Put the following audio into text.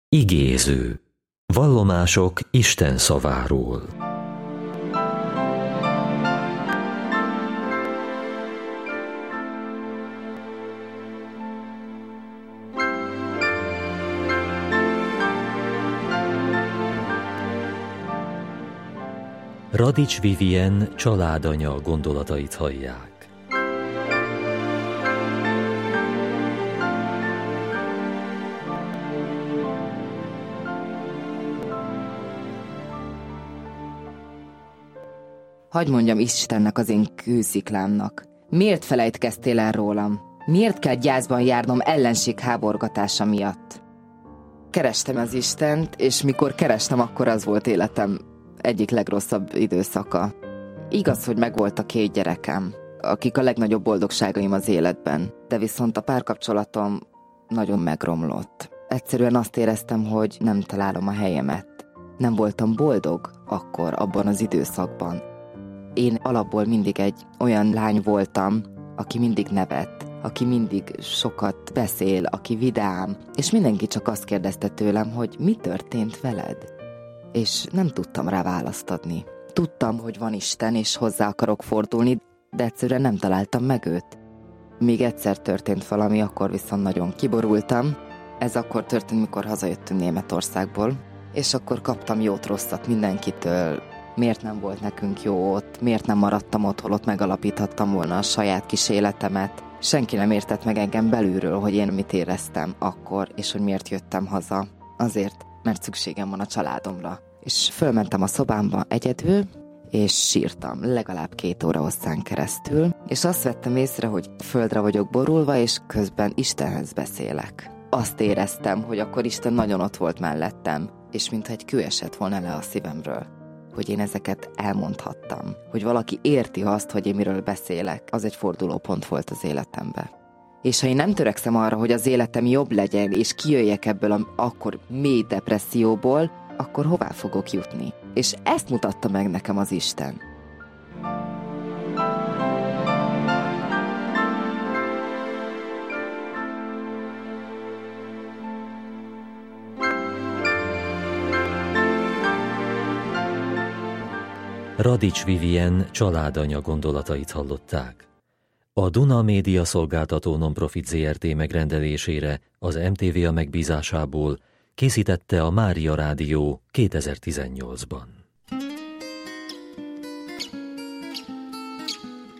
Igéző. Vallomások Isten szaváról. Radics Vivien családanya gondolatait hallják. Hagy mondjam Istennek, az én kősziklámnak. Miért felejtkeztél el rólam? Miért kell gyászban járnom ellenség háborgatása miatt? Kerestem az Istent, és mikor kerestem, akkor az volt életem egyik legrosszabb időszaka. Igaz, hogy megvolt a 2 gyerekem, akik a legnagyobb boldogságaim az életben, de viszont a párkapcsolatom nagyon megromlott. Egyszerűen azt éreztem, hogy nem találom a helyemet. Nem voltam boldog akkor, abban az időszakban. Én alapból mindig egy olyan lány voltam, aki mindig nevet, aki mindig sokat beszél, aki vidám, és mindenki csak azt kérdezte tőlem, hogy mi történt veled? És nem tudtam rá választ adni. Tudtam, hogy van Isten, és hozzá akarok fordulni, de egyszerűen nem találtam meg őt. Még egyszer történt valami, akkor viszont nagyon kiborultam. Ez akkor történt, mikor hazajöttünk Németországból, és akkor kaptam jót-rosszat mindenkitől. Miért nem volt nekünk jó ott, miért nem maradtam ott, holott megalapíthattam volna a saját kis életemet. Senki nem értett meg engem belülről, hogy én mit éreztem akkor, és hogy miért jöttem haza. Azért, mert szükségem van a családomra. És fölmentem a szobámba egyedül, és sírtam legalább 2 óra hosszán keresztül, és azt vettem észre, hogy földre vagyok borulva, és közben Istenhez beszélek. Azt éreztem, hogy akkor Isten nagyon ott volt mellettem, és mintha egy kő esett volna le a szívemről. Hogy én ezeket elmondhattam. Hogy valaki érti azt, hogy én miről beszélek, az egy fordulópont volt az életemben. És ha én nem törekszem arra, hogy az életem jobb legyen, és kijöjjek ebből a akkor mély depresszióból, akkor hová fogok jutni? És ezt mutatta meg nekem az Isten. Radics Vivien családanya gondolatait hallották. A Duna Média Szolgáltató Nonprofit Zrt. Megrendelésére az MTV megbízásából készítette a Mária Rádió 2018-ban.